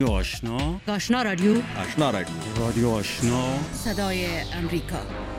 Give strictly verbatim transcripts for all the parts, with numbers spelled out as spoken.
آشنا آشنا رادیو آشنا رادیو رادیو آشنا صدای امریکا.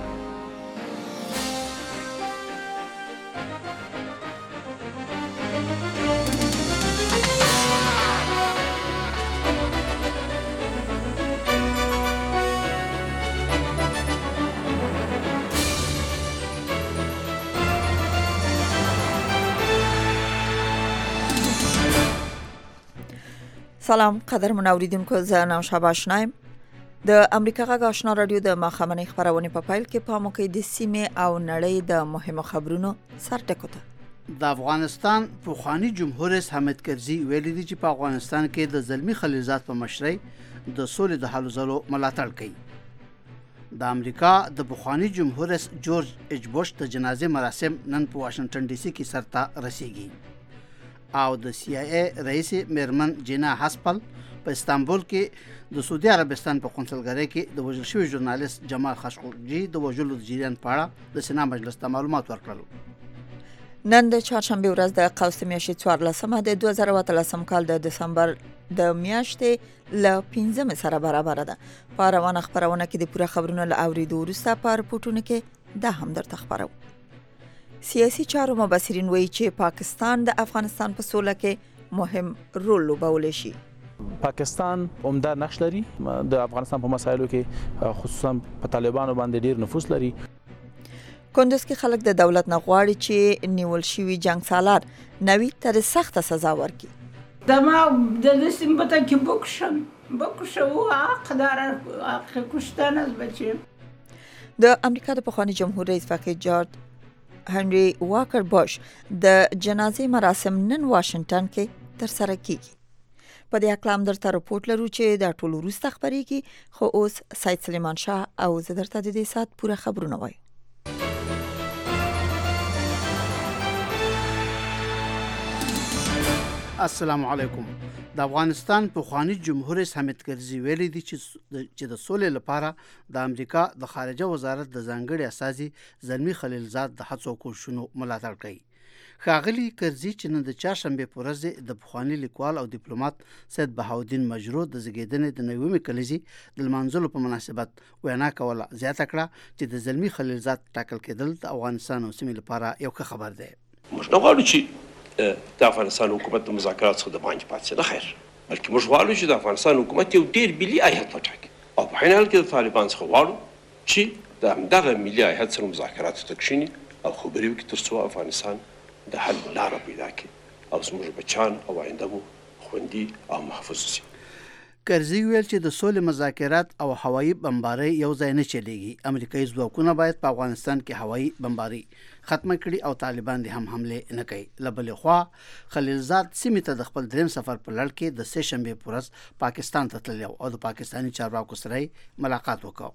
سلام قدرمن اوریدونکو، زه نوشابه آشنایم. د امریکا غږ آشنا رادیو د ماښامنۍ خپرونې په پیل کې پام وکړئ د سیمې او نړۍ د مهمو خبرونو سرټکو ته. د افغانستان پخوانی جمهور رئیس حامد کرزي ویلي دي چې په افغانستان کې د زلمی خلیلزاد په مشرۍ د سولې د حل زلو ملاتړ کوي. د امریکا د پخوانی جمهور رئیس جورج ایچ بوش د جنازې مراسم نن په واشنگټن ډي سي کې سرته رسیږي او د سی آی ای رئیس میرمن جینا هاسپل په استانبول کې د سعودي عربستان په قونسلګرۍ کې د وژل شوي ژورنالیست جمال خاشقجي د وژلو د جریان په اړه د سنا مجلس ته معلومات ورکړل. نن د چهارشنبه ورځ د قوس میاشتې څوارلسمه د دوه زره اتلسم کال د دسمبر د میاشتې له پنځمې سره برابر ده. په روانه خبرونه کې د پوره خبرونو له اوریدو وروسته په رپورټونو کې دا هم درته خبرو. سیاسي چارو مبصرین وایي چې پاکستان د افغانستان په سوله کې مهم رول لوبولی شي. پاکستان عمده نقش لري د افغانستان په مسایلو کې، خصوصا په طالبانو باندې ډیر نفوذ لري. کندوز کې خلک د دولت نه غواړي چې نیول شوي جنگ سالار نوید ته سخته سزا ورکړي. دما د لسیم بتا کې بوکشن بوکشو حقدار حق کشتن از بچي. د امریکا د پخوانی جمهور رئیس فقید جورج هنری واکر بوش د جنازې مراسم نن واشنگټن کې ترسره کیږي. په دې اقلام درته رپورټ لرو چې دا ټول وروسته خبرېږي، خو اوس سید سلیمان شاه او زه درته د دې سات پوره خبرونه وایم. السلام علیکم. د افغانستان پخوانی جمهور رئیس حامد کرزي ویلي دي چې د سولې لپاره د امریکا د خارجه وزارت د ځانګړي استازي زلمی خلیلزاد د هڅو کوششونو ملاتړ کوي. ښاغلي کرزي چې نن د چهارشنبه په ورځ د پخوانی لیکوال او ډیپلوماټ سید بهاودین مجروح د زیږیدنې د نومي کلیزي د لمانځلو په مناسبت وینا کوله، زیاته کړه چې د زلمی خلیلزاد ټاکل کېدل د افغانستان او سیمې لپاره یو ښه خبر دی. موږ نه غواړو چې د افغانستان حکومت د مذاکرات څخه د باندې پاتې نه خیر، بلکې موږ غواړو چې د افغانستان حکومت یو ډیر ملي هیئت وټاکي او په حین حال کې د طالبان څخه غواړو چې د همدغه ملي هیئت سره مذاکراتو ته کښیني او خبرې وکړي تر څو افغانستان د حل لاره پیدا کړي او زموږ بچیان او آینده مو خوندي او محفوظ شي. کرزي ویل چې د سولې مذاکرات او هوایي بمبارۍ یو ځای نه چلیږي. امریکایي ځواکونه باید په افغانستان کې هوایي بمبارۍ ختمه کړي او طالبان دې هم حمله نه کوي. له بلې خوا خلیلزاد سیمې ته د خپل دریم سفر په لړ کې د سه شنبې په ورځ پاکستان ته تللی او د پاکستاني چارواکو سره ملاقات وکړ.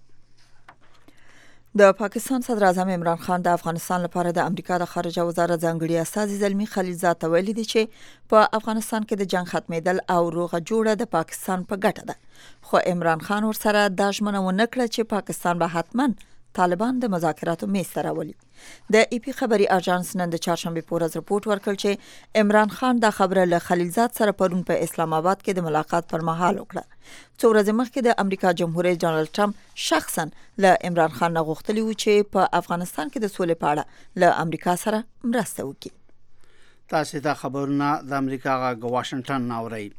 د پاکستان صدر اعظم عمران خان د افغانستان لپاره د امریکا د خارجه وزارت ځانګړي استازي زلمی خلیلزاد ته ویلي دي چې په افغانستان کې د جنگ ختمېدل او روغه جوړه د پاکستان په ګټه ده، خو عمران خان ورسره دا ژمنه ونه کړه چې پاکستان به حتما طالبان د مذاکراتو میز ته راولي. د ای پی خبري اژانس نن د چهارشنبه په ورځ رپورټ ورکړ چې عمران خان دا خبره له خلیلزاد سره پرون په اسلام آباد کې د ملاقات پر مهال وکړه. څو ورځې مخکې د امریکا جمهور رئیس ډانلډ ټرمپ شخصا له عمران خان نه غوښتلی و چې په افغانستان کې د سولې په اړه له امریکا سره مرسته وکړي. تاسو دا خبرونه د امریکا غږ واشنگټن نه اورئ.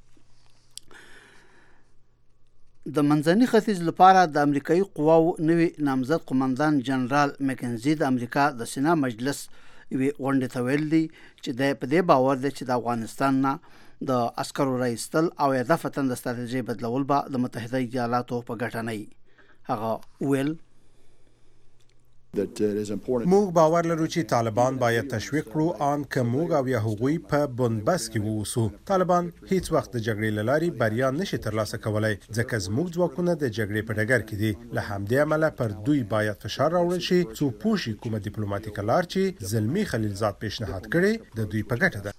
د منځني ختیځ لپاره د امریکایي قواو نوی نامزد قومندان جنرال مکنزي د امریکا د سنا مجلس یوې غونډې ته ویل دي چې د په دې باور دی چې د افغانستان نه د عسکرو راایستل او هدفاً د ستراتیژۍ بدلول به د متحده ایالاتو په ګټه نه وي. هغه ویل موږ باور لرو چې طالبان باید تشویق کړو ان که موږ او یا هغوی په بنبست کې ووسو. طالبان هیڅ وخت د جګړې له لارې بریا نشي ترلاسه کولای ځکه زموږ ځواکونه د جګړې په ډګر کې دي. له همدې امله پر دوی باید فشار راوړل شي څو پوه شي کومه ډیپلوماټیکه لار چې زلمی خلیلزاد پیشنهاد کړي د دوی په ګټه ده.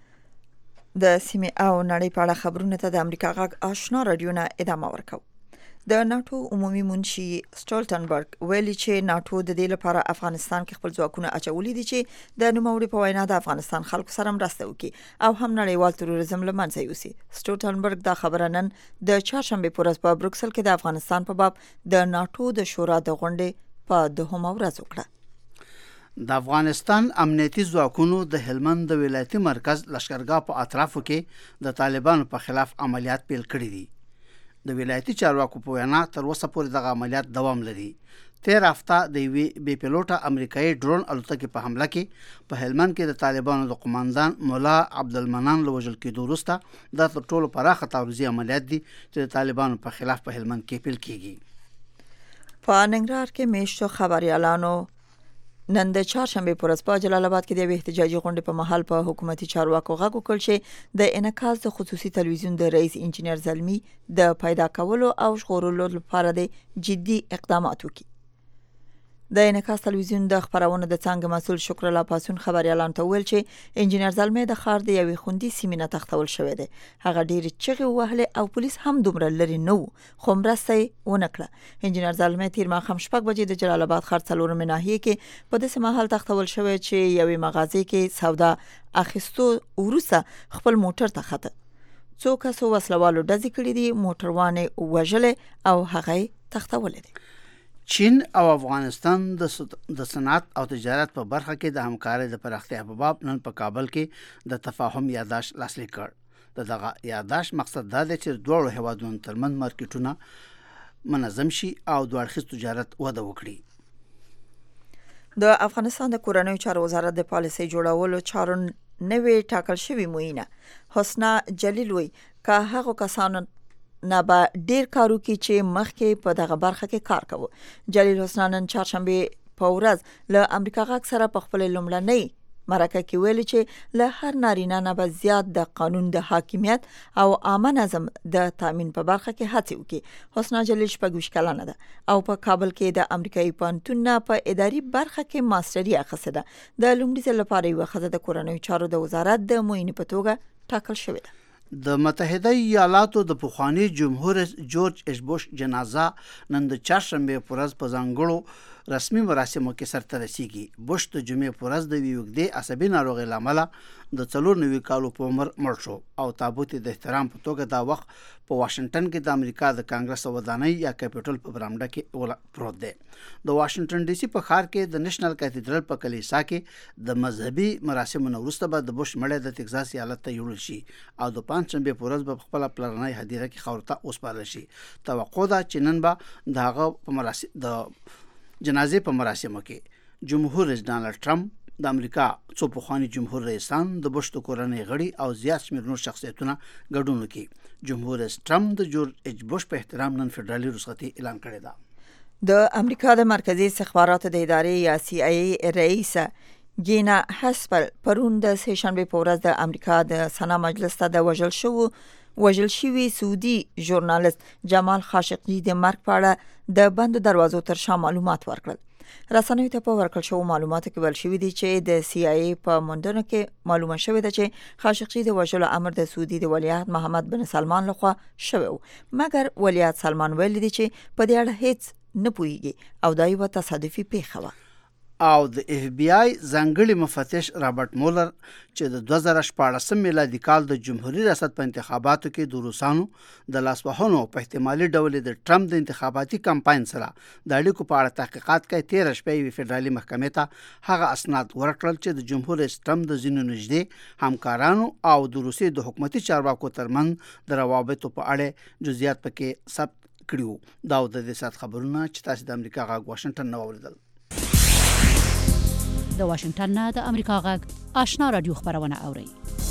د سیمې او نړۍ په اړه خبرونه ته د امریکا غږ آشنا رادیو نه ادامه ورکوي. د ناتو عمومي منشي سټولټنبرګ ویلي چې ناتو د دې لپاره افغانستان کې خپل ځواکونه اچولي دي چې د نوموړي په وینا د افغانستان خلکو سره مرسته وکړي او هم نړیوال تروریزم له منځه یوسي. سټولټنبرګ دا خبره نن د چهارشنبه په ورځ په بروکسل کې د افغانستان په باب د ناتو د شورا د غونډې په دوهمه ورځ وکړه. د افغانستان امنیتي ځواکونو د هلمند د ولایتي مرکز لشکرګاه په اطرافو کې د طالبانو په خلاف عملیات پیل کړي دي. د ولایتي چارواکو په وینا تر اوسه پورې دغه عملیات دوام لري. تیر هفته د یوې بې پیلوټه امریکایي ډرون الوتکې په حمله کې په هلمند کې د طالبانو د قوماندان مولا عبدالمنان له وژل کېدو وروسته دا تر ټولو پراخه تعرضي عملیات دي چې د طالبانو په خلاف په هلمند کې پیل کیږي. په ننګرهار کې میشتو خبريالانو نن د چهارشنبه پر ورځ په جلال آباد کې د احتجاجي غونډې په محل په حکومتي چارواکو غږ وکړ چې د انعکاس د خصوصي تلویزیون د رئیس انجینر زلمی د پیدا کولو او ژغورلو لپاره د جدي اقدامات وکړي. د انعکاس تلویزیون د خبرونو د څنګه مسول شکر الله پاسون خبريالان ته ویل چې انجینر زلمی د خار د یوې خوندي سیمې نه تختول شوی دی. هغه ډیر چغې وهلې او پولیس هم دومره لري نه خو مرسته ونه کړه. انجینر زلمی تیر ماښام شپږ بجې د جلال آباد ښار څلورمه ناحیه کې په داسې مهال تختول شوی چې یوې مغازې کې سودا اخیستو وروسته خپل موټر ته خته. څو کسو وسلوالو ډزې کړې دي، موټروانې وژلې او هغه تختولې دي. چین او افغانستان د صنعت او تجارت په برخه کې د همکارۍ د پراختیا په باب نن په کابل کې د تفاهم یادداشت لاسلیک کړ. د دغه یادداشت مقصد دا دی چې دواړو هیوادونو ترمنځ مارکیټونه منظم شي او دوه اړخیز تجارت وده وکړي. د افغانستان د کورنیو چارو وزارت د پالیسي جوړولو چارو نوې ټاکل شوی معینه حسنا جلیل وی که هغه کسانو نه به ډیر کارو کې چې مخکې په دغه برخه کې کار کوي. جلیل حسن نن چهارشنبه په ورځ له امریکا غاک سره په خپل لومړنۍ مرکه کې ویل چې له هر نارینه نه به زیات د قانون د حاکمیت او عامه نظم د تامین په برخه کې هڅه وکړي. حسنا جلیل شپږ کلنه ده او په کابل کې د امریکایي پوهنتون نه په اداري برخه کې ماستري اخیسته ده. د لومړي ځل لپاره یو خزه د کورنیو چارو د وزارت د معینې په توګه ټاکل شوې ده. د متحده ایالاتو د پخوانی جمهور جورج ایچ بوش جنازه نن د چهارشنبه په ورځ په ځانګړو رسمي مراسمو کې سرته رسیږي. بوش د جمعې په ورځ د ویوګدې عصبي ناروغۍ له امله د څلور نوي کالو په عمر مړ شو او تابوت د احترام په توګه دا وخت په واشنگټن کې د امریکا د کانګرس ودانۍ یا کیپټل په برامډه کې پروت دی. د واشنگټن ډي سي په ښار کې د نېشنل کاتیډرل په کلیسا کې د مذهبي مراسمو وروسته به د بوش مړی د ټکزاس ایالت ته یوړل شي او د پنځشنبه په ورځ به خپل پلانای هدیره کې خاورته وسپارل شي. توقع ده چې نن به د هغه په مراسم د جنازې په مراسمو کې جمهور رئیس ډانلډ ټرمپ، د امریکا څو پخوانی جمهور رئیسان، د بوش د کورنۍ غړي او زیات شمېر نور شخصیتونه ګډون وکړي. جمهور رئیس ټرمپ د جورج ایچ بوش په احترام نن فدرالي رخصتي اعلان کړې ده. د امریکا د مرکزی استخباراتو د ادارې یا سی آی ای رئیس گینا هسپل پرون د سه شنبه په ورځ د امریکا د سنا مجلس ته د وژل شو وژل شوی سعودي ژورنالیست جمال خاشقجي د مرګ په اړه د بند دروازو تر شا معلومات ورکړل. رسنیو ته په ورکړل شو معلوماتو کې ویل شوی دی چې د سی آی ای په موندنه کې معلومه شوې ده چې خاشقجي د وژلو امر د سعودي د ولیعهد محمد بن سلمان لخوا شوی و، مګر ولیعهد سلمان ویل دي چې په دې اړه هیڅ نه پوهیږي او دا یو تصادفي پیښه وه. او د اف بی آی ځانګړي مفتش رابرټ مولر چې د دوه زره شپاړسم میلادي کال د جمهوریت ریاست په انتخاباتو کې د روسانو د لاسوهنو په احتمالي ډول د ټرمپ د انتخاباتي کمپاین سره د اړیکو په اړه تحقیقات کوي، تیر شپه یې فدرالي محکمې ته هغه اسناد ورکړل چې د جمهور رئیس ټرمپ د ځینو نږدې همکارانو او د روسیې د حکومتي چارواکو ترمنځ د روابطو په اړه جزئیات پکې ثبت کړیو. دا د دې سات خبرونه چې تاسو د امریکا غږ واشنگټن نه اوریدل. د واشنگټن نه د امریکا غږ آشنا رادیو خبرونه اوري.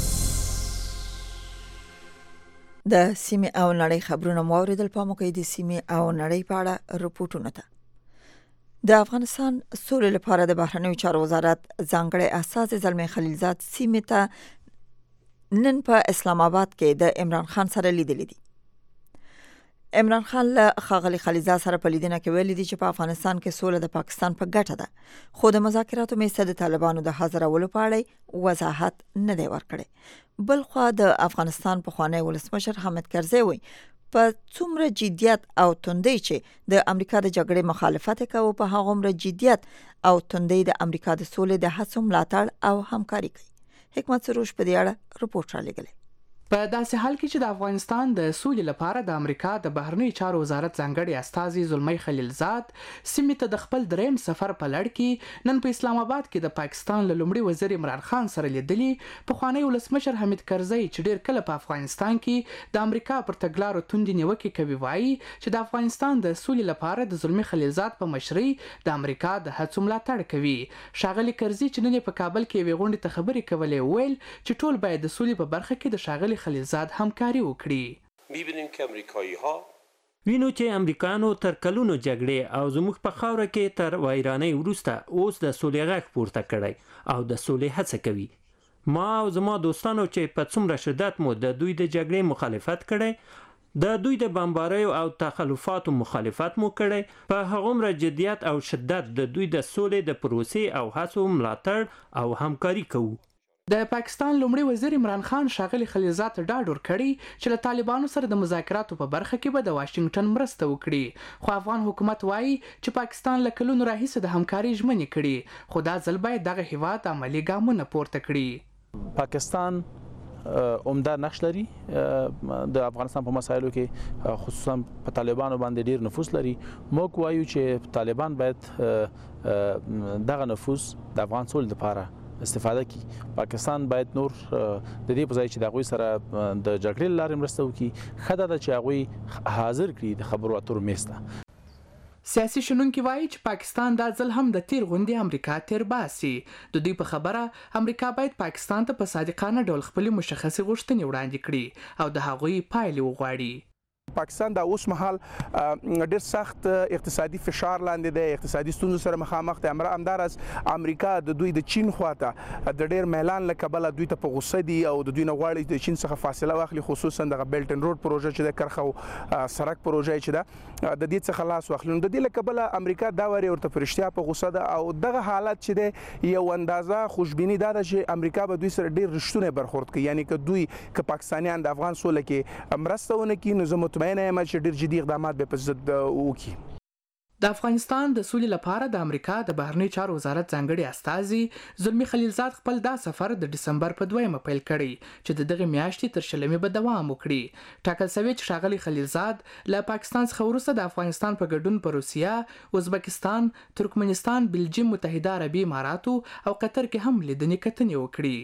د سیمې او نړۍ خبرونه مو اوریدل. په موږ د سیمې او نړۍ په اړه رپورټونه ده. د افغانستان سولې لپاره د بهرنیو چارو وزارت ځانګړی استازی زلمی خلیلزاد سیمې ته نن په اسلام آباد کې د عمران خان سره لیدلې دي. عمران خان له ښاغلي خلیلزاد سره په لیدنه کې ویلي دي چې په افغانستان کې سوله د پاکستان په ګټه ده، خو د مذاکراتو میز د طالبانو د حاضرولو په اړه وضاحت نه دی ورکړی. بل خو د افغانستان پخوانی ولسمشر حامد کرزی وایي په څومره جديت او توندۍ چې د امریکا د جګړې مخالفت کوي په هغه عمر جديت او توندۍ د امریکا د سولې د هڅو ملاتړ او همکاري کوي. حکمت سروش په دې اړه رپورټ را لګلې. په داسې حال کې چې د افغانستان د سولې لپاره د امریکا د بهرنیو چارو وزارت ځانګړي استازي زلمی خلیلزاد سیمې ته د خپل دریم سفر په لړ کې نن په اسلام آباد کې د پاکستان له لومړي وزیر عمران خان سره لیدلې پخوانی ولسمشر حمید کرزی چې ډیر کله په افغانستان کې د امریکا پر تګلارو توندې نیوکې کوي وایي چې د افغانستان د سولې لپاره د زلمی خلیلزاد په مشرۍ د امریکا د هڅو ملاتړ کوي. ښاغلي کرزی چې نن په کابل کې یوې غونډې ته خبرې کولې ویل چې ټول باید د سولې په برخه کې د ښاغلي خلیلزاد همکاري وکړي. می‌بینیم که امریکایی‌ها وینو چې امریکایانو تر کلونو جګړې او زموږ په خاوره کې تر وایرانۍ وروسته اوس د سولې غږ پورته کړی او د سولې هڅه کوي. ما او زما دوستانو چې په څومره شدت مو د دوی د جګړې مخالفت کړی د دوی د بمباریو او تخلفاتو مخالفت مو کړی په هغومره جدیت او شدت د دوی د سولې د پروسې او هڅو ملاتړ او همکاري کوو. د پاکستان لومړي وزیر عمران خان ښاغلي خلیلزاد ته ډاډ ورکړی چې له طالبانو سره د مذاکراتو په برخه کې به د واشنگټن مرسته وکړي. خو افغان حکومت وایي چې پاکستان له کلونو راهیسې د همکاري ژمنې کړي خو دا ځل باید دغه هیواد عملي ګامونه پورته کړي. پاکستان عمده نقش لري د افغانستان په مسایلو کې خصوصا په طالبانو باندې ډیر نفوذ لري. موږ وایو چې طالبان باید دغه نفوذ د افغان سولې لپاره استفاده کی. پاکستان باید نور د دې په ځای چې د هغوی سره د جګړې لارې مرسته وکړي خدای ته چې هغوی حاضر کړي د خبرو اترو میز ته. سیاسي شنونکي وایي چې پاکستان دا ځل هم د تیر غوندې امریکا تیر باسي. د دوی په خبره امریکا باید پاکستان ته په صادقانه ډول خپل مشخصي غوښتنې وړاندې کړي او د هغوی پایلې وغواړي. پاکستان د اوس مهال ډېر سخت اقتصادي فشار لاندې دی، اقتصادي ستونزو سره مخامخ دی. همداراز امریکا د دوی د چین خواته د ډېر میلان له کبله دوی ته په غوسه دي او د دوی نه غواړي د چین څخه فاصله واخلي، خصوصا دغه بیلټ ان روډ پروژه چې د کرخه او سړک پروژه چې ده د دې څخه لاس واخلي. نو د دې له کبله امریکا دا وری ورته په رښتیا په غوسه ده او دغه حالت چې دی یو اندازه خوشبیني دا ده چې امریکا به دوی سره ډېر رښتونه برخورد کوي. یعنی که دوی که پاکستانیان د افغان سوله کې مرسته ونه کړي نو زه مطمئنه یم چې ډېر جدي اقدامات به په ضد وکړي. د افغانستان د سولې لپاره د امریکا د بهرنیو چارو وزارت ځانګړي استازي زلمی خلیلزاد خپل دا سفر د ډسمبر په دویمه پیل کړی چې د دغه میاشتې تر شلمې به دوام وکړي. ټاکل شوی چې ښاغلي خلیلزاد له پاکستان څخه وروسته د افغانستان په ګډون په روسیه، ازبکستان، ترکمنستان، بلجیم، متحده عربي اماراتو او قطر کې هم لیدنې کتنې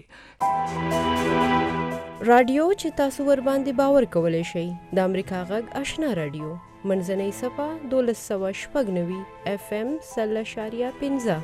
وکړي. رادیو چې تاسو ور باندې باور کولای شئ د امریکا غږ آشنا رادیو منځنۍ صفه دولس سوه شپږ نوي اف ام سل اشاریه پنځه.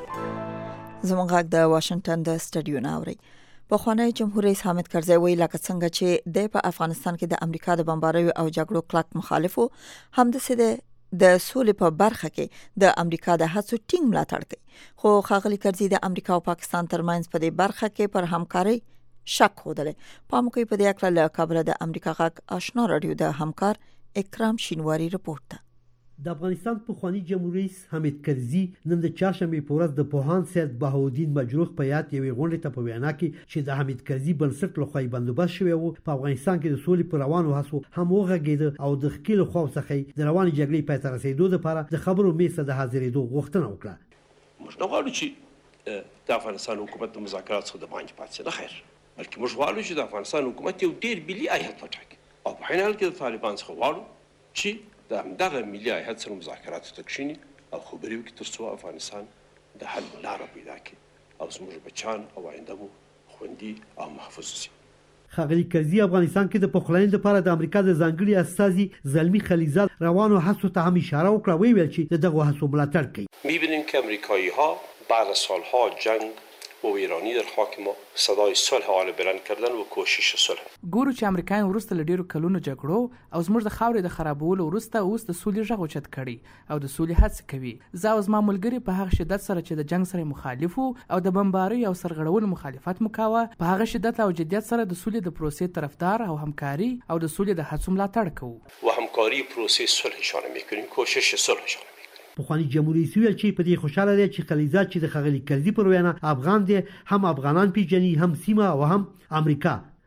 زموږ غږ د واشنگټن د سټډیو نه اوري. پخوانی جمهور رئیس حامد کرزی ویلي لکه څنګه چې د په افغانستان کې د امریکا د بمباریو او جګړو کلک مخالفو همداسې د د سولې په برخه کې د امریکا د هڅو ټینګ ملاتړ کوي. خو ښاغلي کرزی د امریکا او پاکستان ترمنځ په دې برخه کې پر همکاري شک خوده. پام کوي په دې اړه له کابل د امریکا غږ آشنا رادیو د همکار اکرام شینواری رپورټ ده. د افغانستان پخوانی جمهور رئیس حامد کرزي نن د چهارشنبه په ورځ د پوهاند سید بهاءالدین مجروح په یاد یوې غونډې ته په وینا کې چې د حامد کرزي بنسټ لخوا بندوبست شوی وو په افغانستان کې د سولې پر روانو هڅو هم وغږېده او د خکیل خو څخه د رواني جګړې پای ته رسیدو لپاره د خبرو میسه د حاضرېدو غوښتنه وکړه. موږ نه غواړو چې د افغانستان حکومت د مذاکرات څخه د باندې پاتې نه خیر، بلکې موږ غواړو چې د افغانستان حکومت یو ډیر ملي هیئت وټاکي او په حال کې د طالبان څخه غواړو چې د همدغه ملي هیئت سره مذاکراتو ته کښیني او خبرې وکړي تر څو افغانستان د حل لاره پیدا کړي او زموږ بچیان او آینده مو خوندي او محفوظ شي. ښاغلي کرزي افغانستان کې د پخلاینې لپاره د امریکا د ځانګړي استازي زلمی خلیلزاد روانو هڅو ته هم اشاره وکړه. ویل چې د دغه هڅو ملاتړ کوي. می‌بینیم که امریکایی‌ها بعد از سالها جنگ و ایرانی در خاک ما صدای صلح حال بلند کردن و کوشش صلح. ګورو چې امریکایان وروسته له ډیرو کلونو جګړو او زموږ د خاورې د خرابولو وروسته اوس د سولې غږ اوچت کړي او د سولې هڅه کوي. زه او زما ملګري په هغه شدت سره چې د جنگ سره مخالف او د بمبارۍ او سرغړونو مخالفت مکاوه په هغه شدت او جدیت سره د سولې د پروسې طرفدار او همکاري او د سولې د هڅو ملاتړ کوو و همکاری پروسه صلح شامل می‌کنیم، کوشش صلح شامل. پخوانی جمهور رئیس ویل چې په دې خوشاله دی چې خلیلزاد چې د ښاغلي کرزي پر وینا افغان دی هم افغانان پیژني هم سیمه او هم امریکا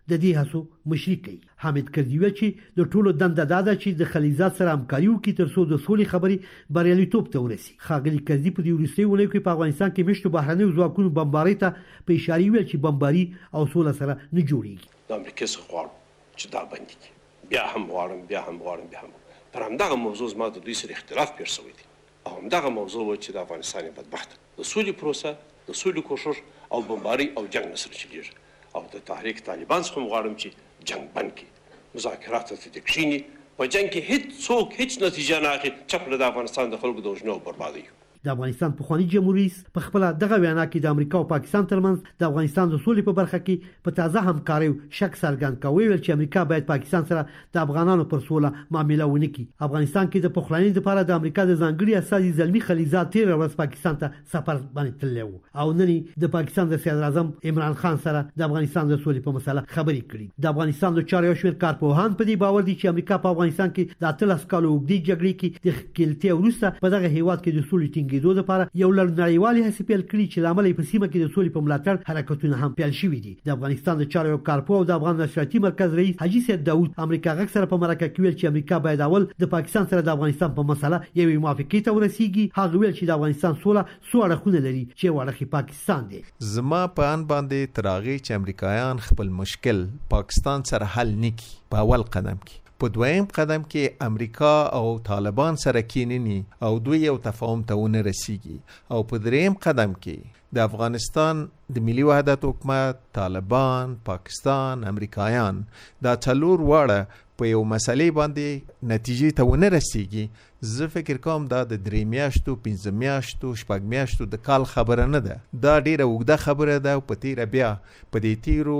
د دې هڅو مشري کوي. حامد کرزي ویل چې د ټولو دنده دا ده چې د خلیلزاد سره همکاري وکړي ترڅو د سولې خبرې بریالیتوب ته ورسي. ښاغلي کرزي په دې وروستۍ اونۍ کې په افغانستان کې مشتو بهرنیو ځواکونو بمبارۍ ته په اشاره ویل چې بمباري او سوله سره نه جوړیږي. د امریکا څخه غواړم چې دا بندي کړي. بیا هم غواړم بیا هم غواړم بیا هم پر همدغه موضوع زما د دوی سره اختلاف پیښ شوی دی او همدغه موضوع و چې د افغانستان بدبخت د سولې پروسه د سولې کوشش او بمباري او جنگ نه سره چلیږي او د تحریک طالبان څخه غواړم چې جنگ بند کړي، مذاکرات ته تکشینی په جنگ کې هیڅ څوک هیڅ نتیجه نه اخلي چې د افغانستان د خلکو د وژنو او بربادۍ. د افغانستان پخوانی جمهوریت رئیس په خپل دغه وینا کې د امریکا او پاکستان ترمنځ د افغانستان د سولې په برخه کې په تازه همکاري شک څرګند کوي چې امریکا باید پاکستان سره د افغانانو پر سوله معامله ونه کړي. افغانستان کې د پخوانی لپاره د امریکا د ځانګړي استازي زلمی خلیلزاد تیر ورځ پاکستان ته سفر باندې تللی وو او نن د پاکستان د صدر اعظم عمران خان سره د افغانستان د سولې په مسله خبرې کړي. د افغانستان د چارو شمیر کارپوهان په دې باور دي چې امریکا په افغانستان کې د اتلس کالو اوږدې جګړې کې د خپلتیا وروسته په دغه هیواد کې د سولې ټینګېدو لپاره یو لړ نړیوالي هڅې پیل کړي چې لامل په سیمه کې د سولې په ملاتړ حرکتونه هم پیل شوي دي. د افغانستان د چارو کارپو او د افغان نشراتي مرکز رئیس حاجی سید داوود امریکا غږ سره په مرکه کې ویل چې امریکا باید اول د پاکستان سره د افغانستان په مسله یوې موافقې ته ورسیږي. هغه ویل چې د افغانستان سوله څو اړخونه لري چې وړخي پاکستان دی. زما په ان باندې تراغي چې امریکایان خپل مشکل پاکستان سره حل نکي په اول قدم کې، په دویم قدم کې امریکا او طالبان سره کیننی او دوی یو تفاهم ته ونه رسیږي او په دریم قدم کې د افغانستان د ملي وحدت حکومت، طالبان، پاکستان، امریکایان دا څلور واړه په یو مسلې باندې نتیجې ته ونه رسیږي. زه فکر کوم دا د درې میاشتو، پنځه میاشتو، شپږ میاشتو د کال خبره نه ده. دا ډیره اوږده خبره ده او په تیره بیا په دې تیرو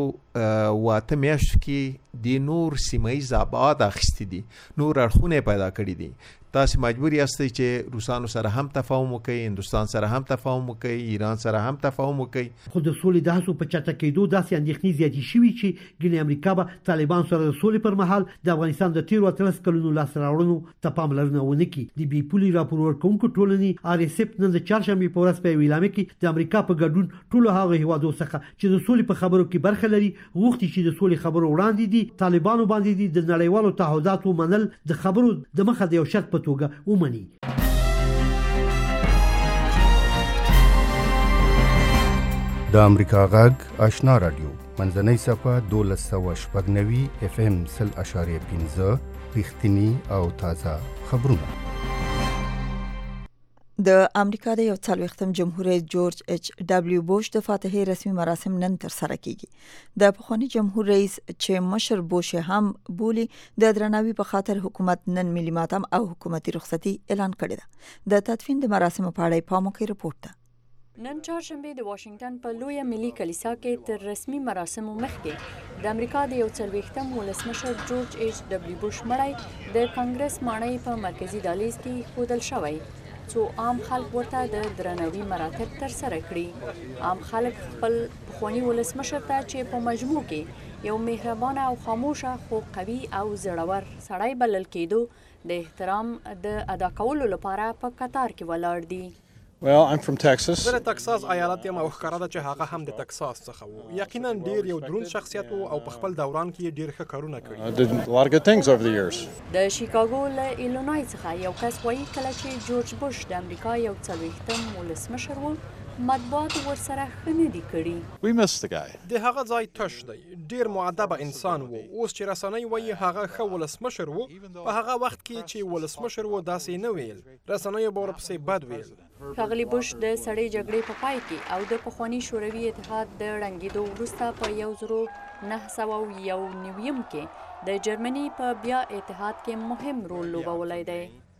واته میاشتو کې د نور سیمه‌ایز ابعاد اخیستي دي، نور اړخونه پیدا کړي دي. تاسو مجبور یاستئ چې روسانو سره هم تفاهم وکړئ، هندوستان سره هم تفاهم وکړئ، ایران سره هم تفاهم وکړئ. خو د سولې د هڅو په چټکېدو داسې اندېښنې زیاتې شوي چې ګینې امریکا به طالبان سره د سولې پر مهال د افغانستان د تیرو اتلس کلونو لاسته راوړنو ته پاملرنه ونه کړي. د بي پولي راپور ورکوونکو ټولنې آر اس اف نن د چهارشنبې په ورځ په یوه اعلامیه کې د امریکا په ګډون ټولو هغو هیوادو څخه چې د سولې په خبرو کې برخه لري غوښتي چې د سولې خبرو وړاندې دي طالبانو باندې دي د نړیوالو تعهداتو منل د خبرو د مخه د یو شرط په توګه ومني. د امریکا غږ آشنا رادیو منځنۍ صفه دولس سوه شپږ نوي اف ام سل اشاریه پنځه رښتینی او تازه خبرونه. د امریکا د یو څلوېښتم جمهور رئیس جورج ایچ ډبلیو بوش د فاتحې رسمي مراسم نن تر سره کیږي. د پخوانی جمهور رئیس چې مشر بوش هم بولی د درناوي په خاطر حکومت نن ملي ماتم او حکومتي رخصتي اعلان کړی ده. د تدفین د مراسم په اړه پاموکي رپورت ده. نن چهارشنبه د واشنگټن په لویه ملي کلیسا کې تر رسمي مراسمو مخکې د امریکا د یو څلوېښتم ولسمشر جورج ایچ ډبلیو بوش مړی د کانګرس ماڼۍ په مرکزي دهلیز کې ښودل شوی څو عام خلک ورته د درناوي مراتب تر سره کړي. عام خلک خپل پخوانی ولسمشر ته چې په مجموع کې یو مهربانه او خاموشه خو قوي او زړور سړی بلل کېدو د احترام د ادا کولو لپاره په قطار کې ولاړ دي. Well, I'm from Texas. زه د تکساس ایالت یم او ښکاره ده چې هغه هم د تکساس څخه وو. یقینا ډیر یو دروند شخصیت وو او په خپل دوران کې ډیر ښه کارونه کړي. I did a lot of good things over the years. د شیکاګو له ایلینوای څخه یو کس وایي کله چې جورج بوش د امریکا یو څلوېښتم ولسمشر وو مطبوعات ورسره ښه نه دي کړي. We missed the guy. د هغه ځای تش دی. ډیر مؤدبه انسان وو. اوس چې رسنۍ وایي هغه ښه ولسمشر وو، په هغه وخت کې چې ولسمشر وو داسې نه ویل. رسنۍ به ورپسې بد ویل. ښاغلي بوش د سړې جګړې په پای کې او د پخواني شوروي اتحاد د ړنګېدو وروسته په یو زرو نهه سوه یو نویم کې د جرمني په بیا اتحاد کې مهم رول لوبولی دی.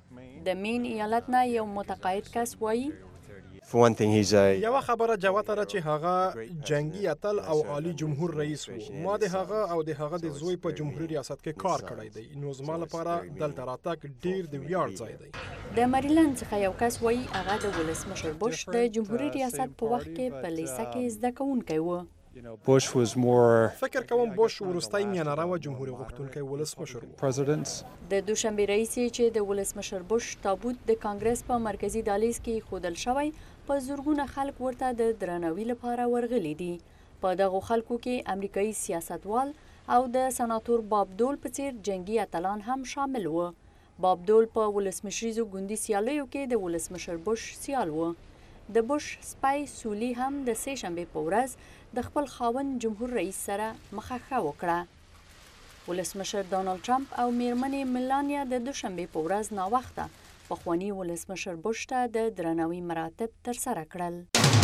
د مین ایالت نه یو متقاعد کس وایي For one thing, he's a... یوه خبره جوته ده چې هغه جنگي اتل او عالی جمهور رئیس وو. ما د هغه او د هغه د زوی په جمهوریت ریاست کې کار کړی دی. نو زما لپاره دلته راتګ ډیر د ویاړ ځای دی. د مریلند څخه یو کس وایي هغه د ولسمشر بوش د جمهوریت ریاست په وخت کې په لیسه کې زده کوونکی و. Bush was more فکر کوم بوش وروستی میانه جمهور غوښتونکی ولسمشر و. presidents. د دوشنبه رئیس چې د ولسمشر بوش تابوت د کانګرس په مرکزي دهلیز کې ښودل شوی په زرګونه خلک ورته د درناوي لپاره ورغلي دي. په دغو خلکو کې امریکایي سیاستوال او د سناتور باب دول په څیر جنگي اتلان هم شامل و. باب دول په ولسمشریزو ګوندي سیالیو کې د ولسمشر بوش سیال و. د بوش سپای سولی هم د سه شنبه په ورځ د خپل خاوند جمهور رئیس سره مخه وکړه. ولسمشر ډانلډ ټرمپ او میرمنې ملانیا د دوشنبه په ورځ ناوخته پخوانی ولسمشر بوش ته د درناوي مراتب ترسره کړل.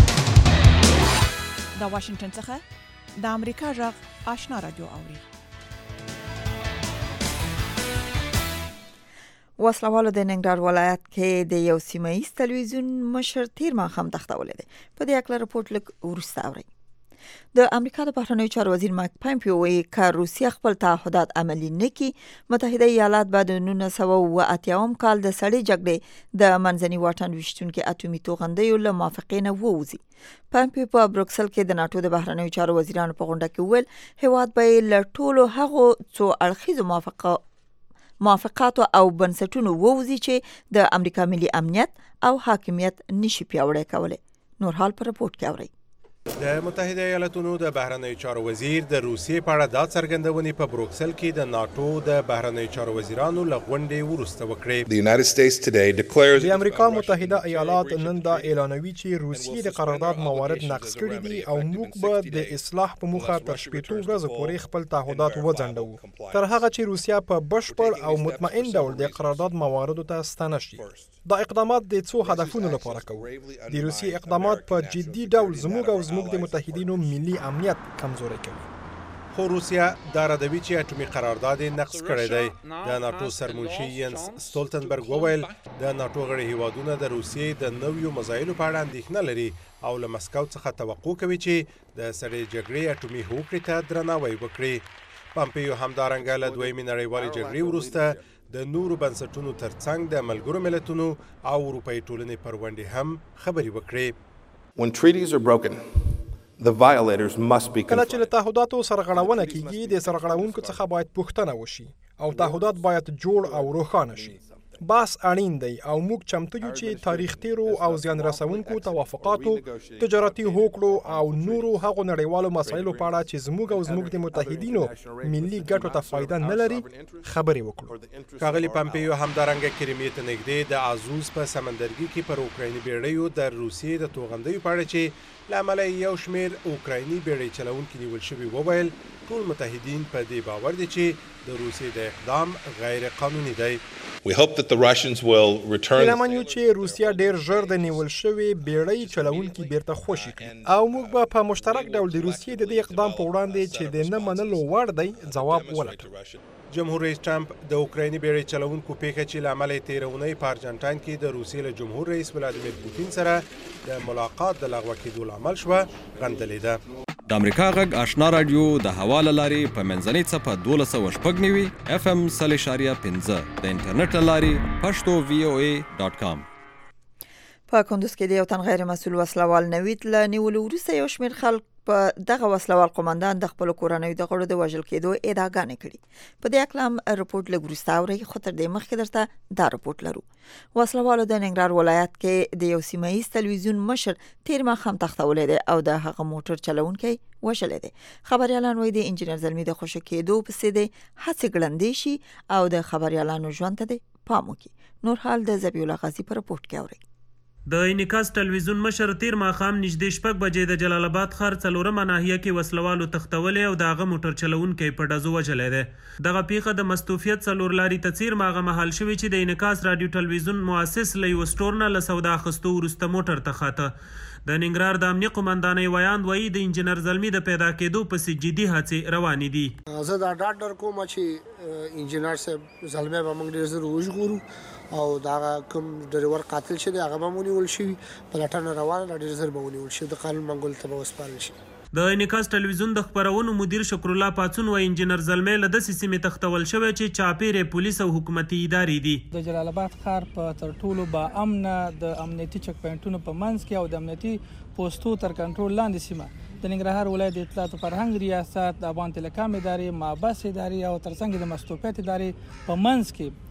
د واشنگټن څخه د امریکا غږ آشنا رادیو اوري. وسلوالو د ننګرهار ولایت کې د یو سیمه ایز تلویزیون مشر تیر ماښام تښتولی دی. په دې اړه رپورټ لږ وروسته اورئ. د امریکا د بهرنیو چارو وزیر مایک پامپیو وایي که روسیه خپل تعهدات عملي نه کړي متحده ایالات به د نولس سوه اوه اتیاوم کال د سړې جګړې د منځني واټن ویشتونکي اتومي توغندیو له موافقې نه ووځي. پامپیو په بروکسل کې د ناټو د بهرنیو چارو وزیرانو په غونډه کې وویل هیواد به یې له ټولو هغو څو اړخیزو موافقه موافقاتو او بنسټونو ووځي چې د امریکا ملي امنیت او حاکمیت نشي پیاوړی کولی. نور حال په رپورټ کې اورئ. د متحده ایالاتونو د بهرنیو چارو وزیر د روسیې په اړه دا څرګندونې په بروکسل کې د ناټو د بهرنیو چارو وزیرانو له غونډې وروسته وکړې. د امریکا متحده ایالات نن دا اعلانوي چې روسیې د قرارداد موارد نقض کړي دي او موږ به د اصلاح په موخه تر شپږ ورځې پورې خپل تعهدات وځنډوو تر هغه چې روسیه په بشپړ او مطمئن ډول د قرارداد مواردو ته ستانه شي. دا اقدامات د څو هدفونو لپاره کوو. د روسیې اقدامات په جدي ډول زموږ او زموږ د متحدینو ملي امنیت کمزوري کوي. خو روسیه دا ردوي چې اټومي قرارداد نقض کړی دی. د ناټو سرمنشي ینس ستولتنبرګ وویل د ناټو غړي هیوادونه د روسیې د نویو مزایلو په اړه اندېښنه لري او له مسکو څخه توقع کوي چې د سړې جګړې اټومي هوکړې ته درناوی وکړي. پامپیو همدارنګه له دویمې نړیوالې جګړې وروسته د نورو بنسټونو ترڅنګ د ملګرو ملتونو او اروپایي ټولنې پر ونډې هم خبرې وکړې. When treaties are broken, the violators must be کله چې له تعهداتو سرغړونه کیږي د سرغړونکو څخه باید پوښتنه وشي او تعهدات باید جوړ او روښانه شي. باس اړین دی او موږ چمتو یو چې تاریخ تیرو او زیان رسونکو توافقاتو تجارتي هوکړو او نورو هغو نړیوالو مسایلو په اړه چې زموږ او زموږ د متحدینو ملي ګټو ته فایده نه لري خبرې وکړو. ښاغلي پامپیو همدارنګه کریمې ته نږدې د ازوز په سمندرګي کې پر اوکرایني بیړیو د روسیې د توغندیو په اړه چې له امله یو شمېر اوکرایني بیړۍ چلونکي نیول شوي وویل ټول متحدین په دې باور دي چې د روسیې د اقدام غیر قانوني دی. We hope that the Russians will return. لمن یو چې روسیا ډیر ژر د نیول شوی بیړۍ چلونکي بیرته خوشي کړي او موږ به په مشترک ډول د روسیې د دې اقدام په وړاندې چې د نه منلو وړ دی ځواب ولټوو. جمهور رئیس ټرمپ د اوکرایني بیړۍ چلونکو پیښه چې له امله تېره اونۍ په ارجنټاین کې د روسیې له جمهور رئیس ولادیمیر پوتین سره د ملاقات د لغوه کېدو لامل شوه غندلې ده. د امریکا غږ آشنا رادیو د هوا له لارې په منځنۍ څپه دولس سوه شپږ نوي اف ام سل اشاریه پنځه د انټرنیټ له لارې پښتو وی او ای ډاټ کام. په کندوز کې د یو تن غیر مسؤل وسلوال نوید له نیولو وروسته یو شمېر خلک په دغه وسلوال قومندان د خپل کورنۍ د غړو د وژل کېدو ادعاګانې کړي. په دې اړه هم رپورټ لږ وروسته اورئ خو تر دې مخکې درته دا رپورټ لرو. وسلوالو د ننګرهار ولایت کې د یو سیمه ایز تلویزیون مشر تیر ماښام تښتولی دی او د هغه موټر چلونکی وژلی دی. خبریالان وایي د انجینر زلمي د خوشي کېدو پسې دی هڅې ګړندې شي او د خبریالانو ژوند ته دی پام وکړي. نور حال د ذبیح الله غازي په رپورټ کې اورئ. د انعکاس ټلویزیون مشر تیر ماښام نږدې شپږ بجې د جلال آباد ښار څلورمه ناحیه کې وسلوالو تښتولی او د هغه موټر چلونکی په ډزو وژلی دی. دغه پیښه د مستوفیت څلور لارې ته څیرمه هغه مهال شوې چې د انعکاس راډیو ټلویزیون مؤسس له یوه سټور نه له سودا اخیستو وروسته موټر ته خاته. د ننګرهار د امنیه قومندانۍ ویاند وایي د انجینر زلمي د پیدا کېدو پسې جدي هڅې روانې دي. زه دا ډاډ درکوم چې انجینر صاحب زلمی به موږ ډېر زر وژغورو او دا کوم ډریور قاتل شي هغه به ونیول شي په لټنه روانه ډېر زر به ونیول شي د قانون منګول ته به وسپارل شي. د انعکاس ټلویزیون د خبرونو مدیر شکر الله پاڅون و انجینر زلمی له داسې سیمې تښتول شوی چې چاپیرې پولیس او حکومتي ادارې دي. د جلال آباد ښار په تر ټولو با امنه د امنیتي چک پوینټونو په منځ کې او د امنیتي پوسټو تر کنټرول لاندې سیمه د ننګرهار ولایت د اطلاعات او فرهنګ ریاست د افغان ټیلیکام ادارې مابس ادارې او ترڅنګ د مستوفیت ادارې په منځ کې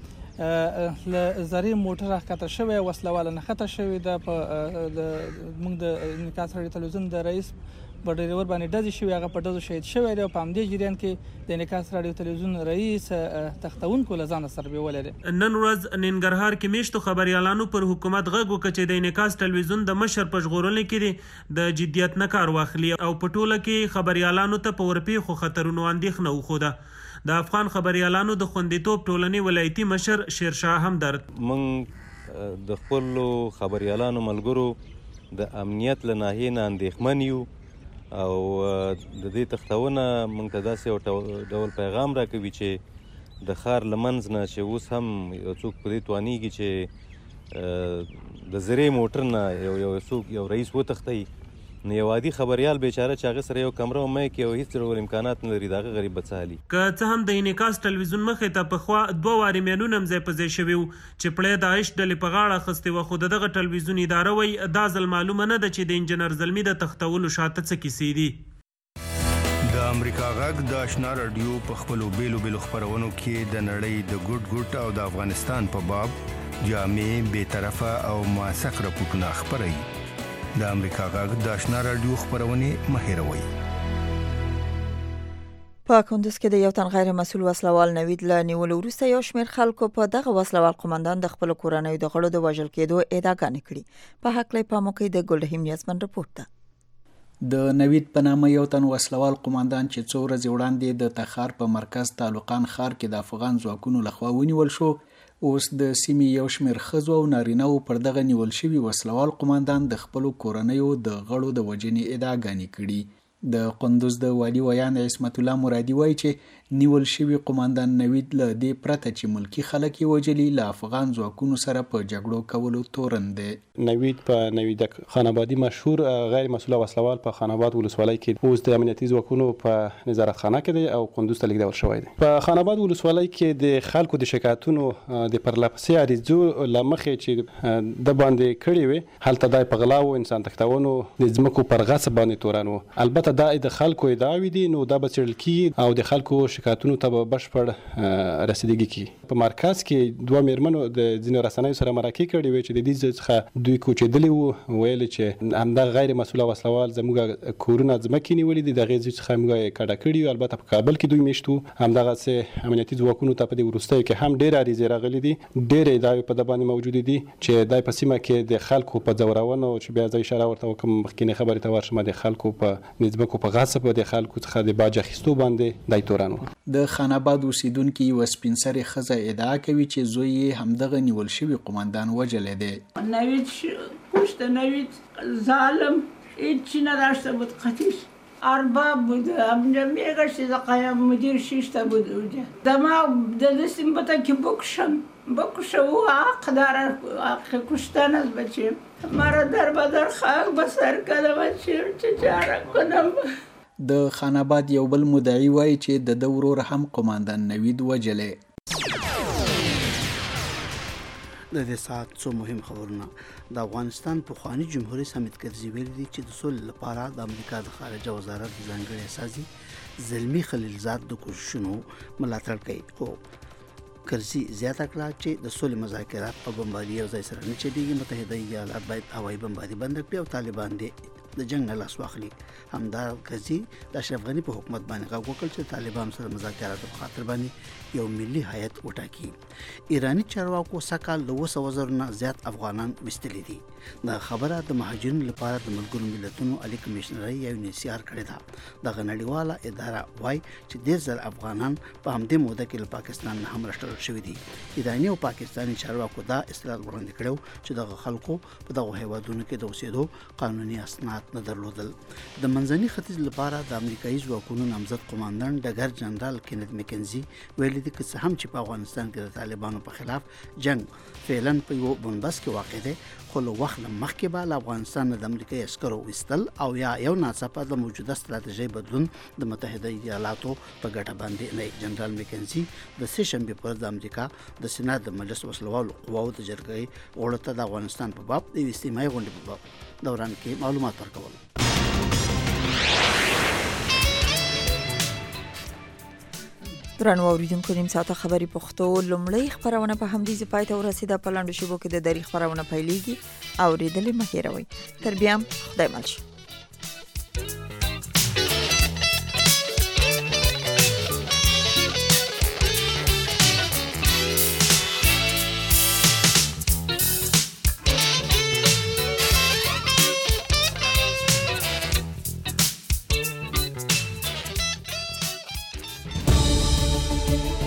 له زری موټر راښکته شوی وسلواله نښته شوې ده. په موږ د انعکاس راډیو تلویزیون د رئیس په ډریور باندې ډزې شوې، هغه په ډزو شهید شوی دی او په همدې جریان کې د انعکاس راډیو تلویزیون رئیس تختونکو له ځانه سره بیولی دی. نن ورځ ننګرهار کې میشتو خبریالانو پر حکومت غږ وکړ چې د انعکاس تلویزیون د مشر په ژغورلو کې دی د جدیت نه کار واخلي او په ټوله کې خبریالانو ته په ورپېښو خطرونو اندېښنه وښوده. د افغان خبریالانو د خوندیتوب ټولنې ولایتي مشر شیرشاه همدرد موږ د خپلو خبریالانو ملګرو د امنیت له ناحیې نه اندېښمن یو او د دې تختونه موږ ته داسې یو ډول پیغام راکوي چې د ښار له منځ نه چې اوس هم یو څوک په دې توانیږي چې د زرې موټر نه یو یو څوک یو رئیس وتښتوي، نو یو عادي خبریال بیچاره چې هغه سره یو کمره ومه کې او هېڅ ډول امکانات نه لري، د هغه غریب به څه حالي. که څه هم د انعکاس تلویزیون مخې ته پخوا دوه وارې میانونه هم ځای په ځای شوي وو چې پړی د عیش ډلې په غاړه اخیستې وه، خو د دغه تلویزیون اداره وایي دا ځل معلومه نه ده چې د انجنیر زلمي د تختولو شاته څه کیسې دي. د امریکا غږ د آشنا رادیو په خپلو بیلو بیلو خپرونو کې د نړۍ د ګوټ ګوټ او د افغانستان په باب جامع، بېطرفه او موثق راپورټونه خپروي. د امریکا غږ د آشنا رادیو خپرونې مه هېروئ. په کندوز کې د یو تن غیر مسؤل وسلوال نوید له نیولو وروسته یو شمېر خلکو په دغه وسلوال قومندان د خپلو کورنیو د غړو د وژل کېدو ادعاګانې کړي. په هکله یې پام وکړئ د ګلرحیم نیازمن رپورټ ته. د نوید په نامه یو تن وسلوال قومندان چې څو ورځې وړاندې د تخار په مرکز تعلقان ښار کې د افغان ځواکونو لخوا ونیول شو، اوس د سیمې یو شمېر ښځو او نارینه‌و پر دغه نیول شوي وسلوال قومندان د خپلو کورنیو د غړو د وژنې ادعاګانې کړي. د قندوز د والي ویان عصمت الله مرادي وایي چې نیول شوي قومندان نوید له دې پرته چې ملکی خلک یې وژلي له افغان ځواکونو سره په جګړو کولو تورن دی. نوید په نوید خان آبادي مشهور غیر مسؤل وسلوال په خان آباد ولسوالۍ کې اوس د امنیتي ځواکونو په نظارت خانه کې دی او قندوز ته لیږدول شوی دی. په خان آباد ولسوالۍ کې د خلکو د شکایتونو د پرلپسې عریضو له مخې چې د باندې کړي وي، هلته دا په غلا او انسان تښتونو د ځمکو پر غصب باندې تورن وو. البته دا د خلکو ادعاوې دي، نو دا به څېړل کېږي او د خلکو شکایتونو ته به بشپړ رسیدګي کېږي. په مرکز کې دوه مېرمنو د ځینو رسنیو سره مرکې کړې وې چې د دې څخه دوی کوچېدلي وو، ویل چې همدغه غیر مسؤله وسلوال زموږ کورونه ځمکې نیولي دي، د هغې ځای څخه موږ یې کډه کړي یو. البته په کابل کې دوی میشت وو. همدغسې امنیتي ځواکونو ته په دې وروستیو کې هم ډېرې عریضې راغلي دي، ډېرې ادعاوې په ده باندې موجودې دي چې دا په سیمه کې د خلکو په ځورونو، چې بیا زه اشاره ورته وکړم مخکینۍ خبرې ته ورشم، د خلکو په ځمکو په غصب د خلکو څخه د باج اخیستو باندې دای تورن وو. د خان آباد اوسیدونکي یوه سپین سرې ښځه ادعا کوي چې زوی یې همدغه نیول شوي قومندان وژلی دی. نوید پشت نوید ظالم هیچی نداشته بود، قتیل ارباب بود، میگشت قایم مدیر شیشته بود اونجا. دما دلستیم بتا که بکشم بکشه او حق داره، حق کشتن از بچه مرا در بدر خاک بسر کنه بچه چه چاره کنم. د خان آباد یو بل مدعی وایي چې د ده ورور هم قومندان نوید وژلی. د دې ساعت څو مهم خبرونه. د افغانستان پخوانی جمهوریت حامد کرزي ویلي دي چې د سولې لپاره د امریکا د خارجه وزارت ځانګړی استازي زلمي خلیلزاد د کوششونو ملاتړ کوي. خو کرزي زیاته کړه چې د سولې مذاکرات په بمباري او ځای سره نه چلیږي. متحده ایالات باید هوایي بمباري بند کړي او طالبان دې د جنگ نه لاس واخلي. همدا کرزي د اشرف غني په حکومت باندې غږ وکړ چې طالبان سره مذاکرات په خاطر باندې یو ملي هیئت وټاکي. ایرانی چارواکو سکهال له اوه سوه زرو نه زیات افغانان وستلي دي. دا خبره د مهاجرینو لپاره د ملګرو ملتونو عالی کمیشنرۍ یا یو ان سی آر کړې ده. دغه نړیواله اداره وایي چې ډېر زر افغانان په همدې موده کې له پاکستان نه هم راشړل شوي دي. ایراني او پاکستاني چارواکو دا اصطلاح وړاندې کړو چې دغه خلکو په دغه هیوادونو کې د اوسېدو قانوني اسناد نه درلودل. د منځني ختیځ لپاره د امریکایي ځواکونو نامزد قوماندان ډګر جنرال کینت مکنزي ویلي دي که څه هم چې په افغانستان کې د طالبانو په خلاف جنگ فعلا په یو بنبست کې واقع دی، خو له وخت نه مخکې به له افغانستان نه د امریکایي عسکرو ویستل او یا یو ناڅاپه د موجوده ستراتیژۍ بدلون د متحده ایالاتو په ګټه باندې نه. جنرال مکنزي د سې شنبې پر ورځ د امریکا د سېنات د مجلس وسلوالو قواو د جرګې غړو ته د افغانستان په باب د یوې اجتماعي غونډې په باب دوران کې معلومات ورکول. درنو اوریدونکو، نیم ساعته خبري پښتو لومړی خبرونه په همدې ځای پای ته ورسېده. په لاندو شیبو کې د دری خبرونه پیلېږي. اوریدلې مه هېروئ. تر بیا خدای مل شي.